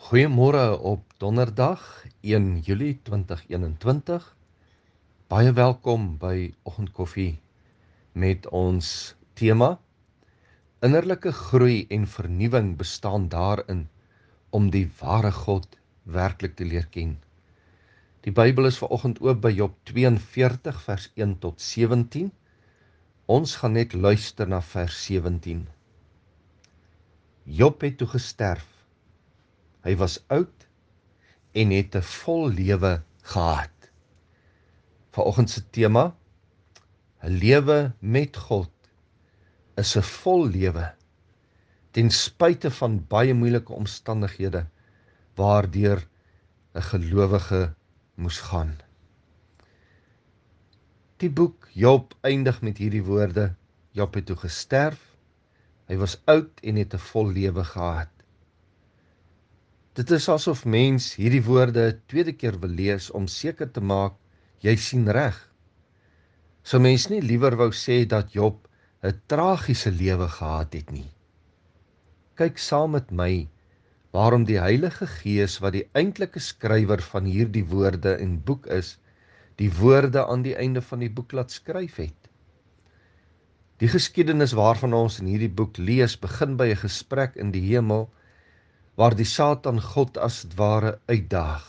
Goeiemôre op donderdag 1 Julie 2021. Baie welkom by Oggendkoffie met ons tema Innerlike groei en vernuwing bestaan daarin om die ware God werklik te leer ken. Die Bybel is vanoggend oop by Job 42 vers 1 tot 17. Ons gaan net luister na vers 17. Job het toe gesterf. Hy was oud en het 'n vol lewe gehad. Vanoggend se tema, 'n lewe met God is 'n vol lewe ten spyte van baie moeilike omstandighede waardeur 'n gelowige moes gaan. Die boek Job eindig met hierdie woorde: Job het toe gesterf, hy was oud en het 'n vol lewe gehad. Dit is asof mens hierdie woorde 'n tweede keer wil lees om seker te maak jy sien reg. Sou mens nie liewer wou sê dat Job 'n tragiese lewe gehad het nie? Kyk saam met my waarom die Heilige Gees, wat die eintlike skrywer van hierdie woorde en boek is, die woorde aan die einde van die boek laat skryf het. Die geskiedenis waarvan ons in hierdie boek lees, begin by 'n gesprek in die hemel waar die Satan God as het ware uitdaag.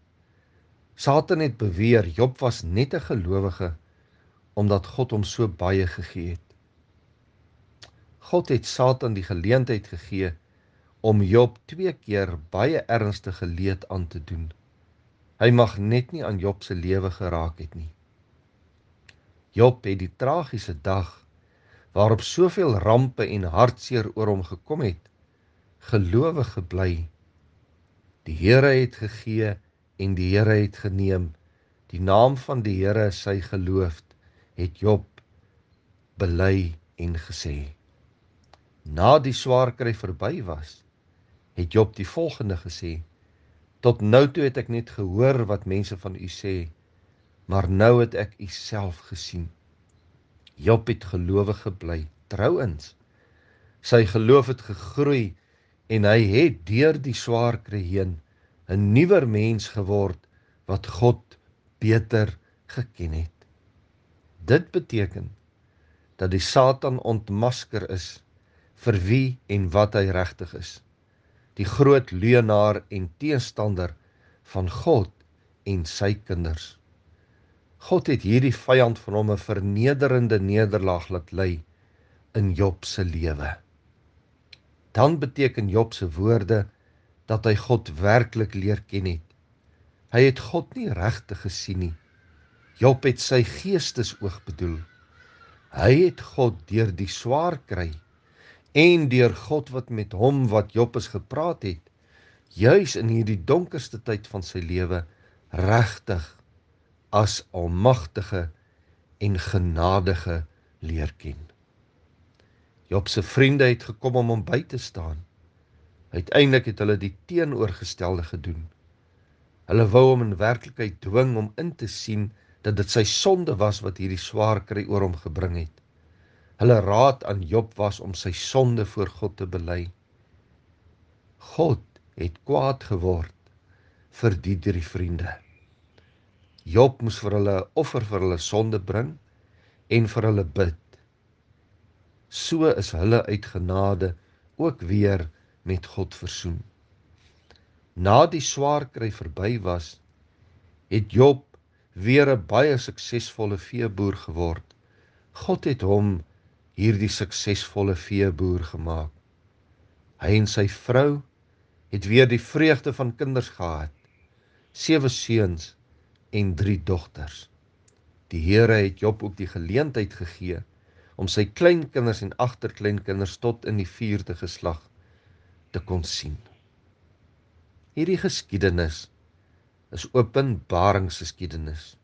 Satan het beweer Job was net 'n gelowige omdat God hom so baie gegee het. God het Satan die geleentheid gegee om Job 2 keer baie ernstige leed aan te doen. Hy mag net nie aan Job se lewe geraak het nie. Job het die tragiese dag waarop soveel rampe en hartseer oor hom gekom het, gelowig gebly. Die Here het gegee en die Here het geneem. Die naam van die Here sy geloofd, het Job bely en gesê. Na die swaar kry verby was, het Job die volgende gesê: Tot nou toe het ek net gehoor wat mense van u sê, maar nou het ek u self gesien. Job het gelowig gebly. Trouwens, sy geloof het gegroei en hy het deur die swaar kry heen 'n nuwer mens geword wat God beter geken het. Dit beteken dat die Satan ontmasker is vir wie en wat hy regtig is. Die groot leienaar en teenstander van God en sy kinders. God het hierdie vyand van hom 'n vernederende nederlaag laat ly in Job se lewe. Dan beteken Job se woorde dat hy God werklik leer ken het. Hy het God nie regtig gesien nie. Job het sy geestesoog bedoel. Hy het God deur die swaar kry en deur God wat met hom wat Job is gepraat het, juis in hierdie donkerste tyd van sy lewe, regtig as almagtige en genadige leer ken. Job se vriende het gekom om hom by te staan. Uiteindelik het hulle die teenoorgestelde gedoen. Hulle wou hom in werklikheid dwing om in te sien dat dit sy sonde was wat hierdie swaar kry oor hom gebring het. Hulle raad aan Job was om sy sonde voor God te bely. God het kwaad geword vir die 3 vriende. Job moes vir hulle 'n offer vir hulle sonde bring en vir hulle bid. So is hulle uit genade ook weer met God versoen. Na die swaar kry verby was, het Job weer 'n baie suksesvolle veeboer geword. God het hom hierdie suksesvolle veeboer gemaak. Hy en sy vrou het weer die vreugde van kinders gehad, 7 seuns en 3 dogters. Die Here het Job ook die geleentheid gegee om sy kleinkinders en agterkleinkinders tot in die 4de geslag te kon sien. Hierdie geskiedenis is openbaringsgeskiedenis.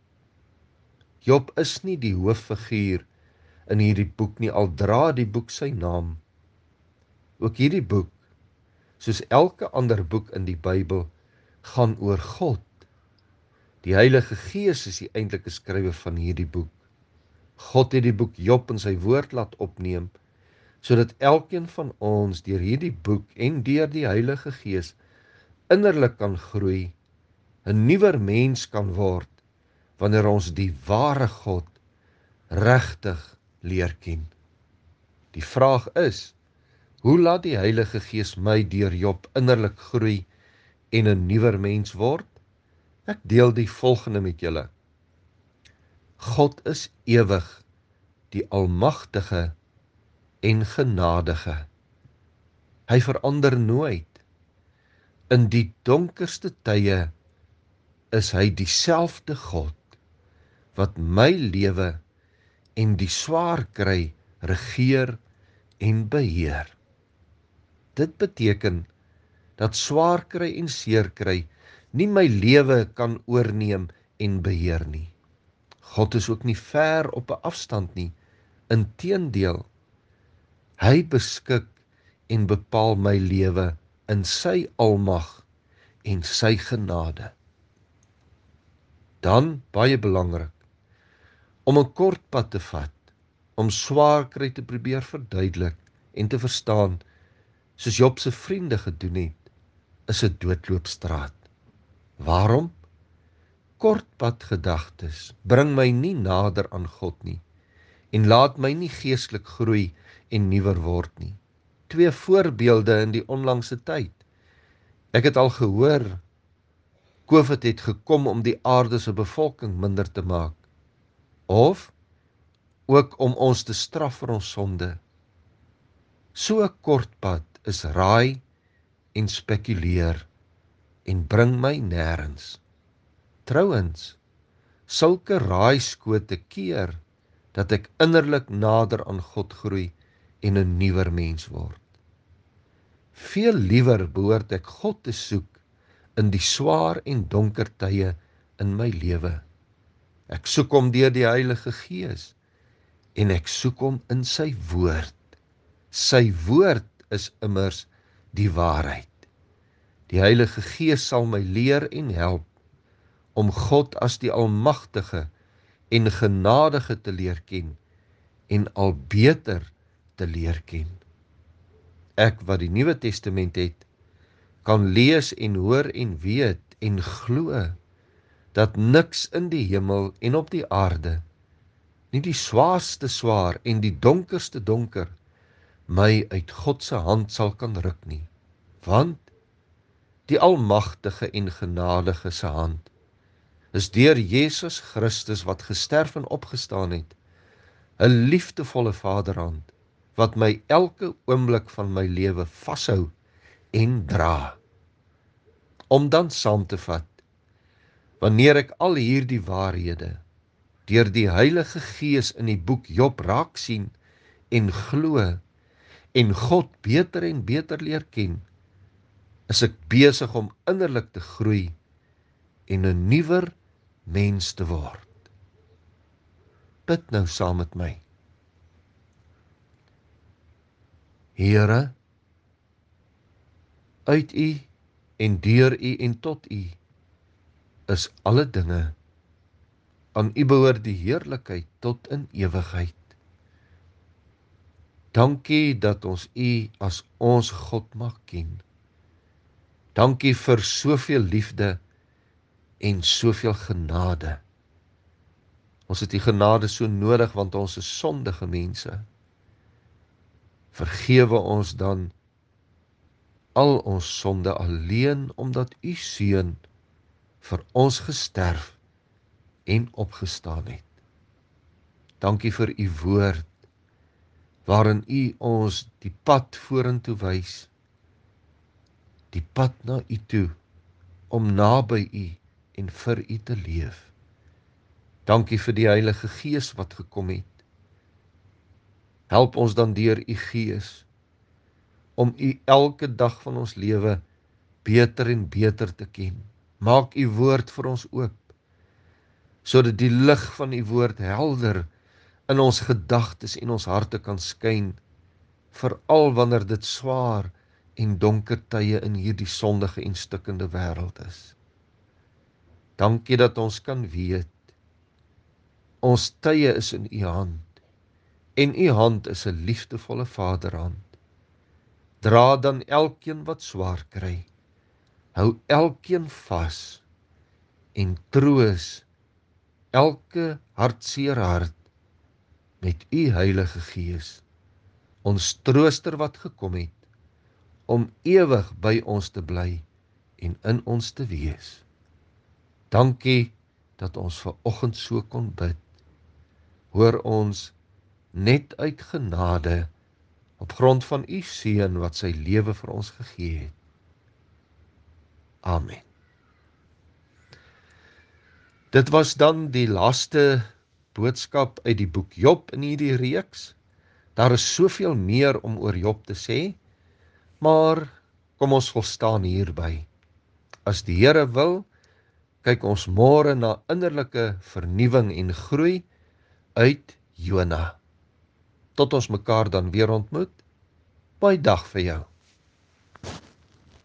Job is nie die hooffiguur in hierdie boek nie, al dra die boek sy naam. Ook hierdie boek, soos elke ander boek in die Bybel, gaan oor God. Die Heilige Gees is die eintlike skrywer van hierdie boek. God het die boek Job in sy woord laat opneem, sodat elkeen van ons deur hierdie boek en deur die Heilige Gees innerlik kan groei, 'n nuwer mens kan word, wanneer ons die ware God regtig leer ken. Die vraag is, hoe laat die Heilige Gees my deur Job innerlik groei en 'n nuwer mens word? Ek deel die volgende met julle. God is ewig, die almagtige en genadige. Hy verander nooit. In die donkerste tye is hy dieselfde God wat my lewe en die swaar kry regeer en beheer. Dit beteken dat swaar kry en seer kry nie my lewe kan oorneem en beheer nie. God is ook nie ver op 'n afstand nie. Inteendeel, hy beskik en bepaal my lewe in sy almag en sy genade. Dan, baie belangrik, om 'n kort pad te vat, om swaar kry te probeer verduidelik en te verstaan, soos Job se vriende gedoen het, is 'n doodloopstraat. Waarom? Kortpad gedagtes bring my nie nader aan God nie en laat my nie geestelik groei en nuwer word nie. 2 voorbeelde in die onlangse tyd. Ek het al gehoor, COVID het gekom om die aarde se bevolking minder te maak, of ook om ons te straf vir ons sonde. So 'n kort pad is raai en spekuleer en bring my nêrens. Trouwens, sulke raaiskote keer dat ek innerlik nader aan God groei en 'n nuwer mens word. Veel liewer behoort ek God te soek in die swaar en donker tye in my lewe. Ek soek hom deur die Heilige Gees en ek soek hom in sy woord. Sy woord is immers die waarheid. Die Heilige Gees sal my leer en help om God as die Almagtige en Genadige te leer ken en al beter te leer ken. Ek wat die Nuwe Testament het, kan lees en hoor en weet en glo dat niks in die hemel en op die aarde, nie die swaarste swaar en die donkerste donker, my uit God se hand sal kan ruk nie, want die Almagtige en Genadige se hand is deur Jesus Christus wat gesterf en opgestaan het, 'n liefdevolle Vaderhand wat my elke oomblik van my lewe vashou en dra. Om dan saam te vat, wanneer ek al hierdie waarhede deur die Heilige Gees in die boek Job raak sien en glo en God beter en beter leer ken, is ek besig om innerlik te groei en 'n nuwer mens te word. Bid nou saam met my. Here, uit U en deur U en tot U is alle dinge. Aan U behoort die heerlikheid tot in ewigheid. Dankie dat ons U as ons God mag ken. Dankie vir soveel liefde en soveel genade. Ons het die genade so nodig want ons is sondige mense. Vergewe ons dan al ons sonde alleen omdat U Seun vir ons gesterf en opgestaan het. Dankie vir U woord waarin U ons die pad vorentoe wys, die pad na U toe om naby U en vir U te leef. Dankie vir die Heilige Gees wat gekom het. Help ons dan deur U Gees om U elke dag van ons lewe beter en beter te ken. Maak U woord vir ons oop, sodat die lig van U woord helder in ons gedagtes en ons harte kan skyn, veral wanneer dit swaar en donker tye in hierdie sondige en stikkende wêreld is. Dankie dat ons kan weet, ons tye is in U hand, en U hand is 'n liefdevolle Vaderhand. Dra dan elkeen wat swaar kry, Hou elkeen vas en troos elke hartseer hart met u Heilige Gees, ons trooster wat gekom het, om ewig by ons te bly en in ons te wees. Dankie dat ons vanoggend so kon bid. Hoor ons net uit genade op grond van u Seun wat sy lewe vir ons gegee het. Amen. Dit was dan die laaste boodskap uit die boek Job in hierdie reeks. Daar is soveel meer om oor Job te sê, maar kom ons volstaan hierby. As die Here wil, kyk ons môre na innerlike vernuwing en groei uit Jona. Tot ons mekaar dan weer ontmoet, baie dag vir jou.